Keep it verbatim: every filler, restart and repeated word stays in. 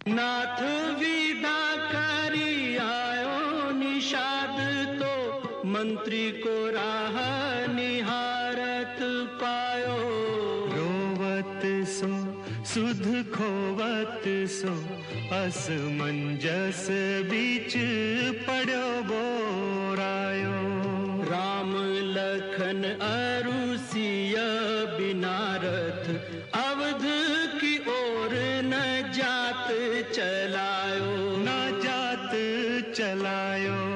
नाथ विदा करी आयो निषाद तो मंत्री को राह निहारत पायो। रोवत सो सुध खोवत सो असमंजस बीच पड़ो बोरायो। राम लखन अरु सिया बिनारथ अवध की ओर न जात चलायो। न जात चलायो।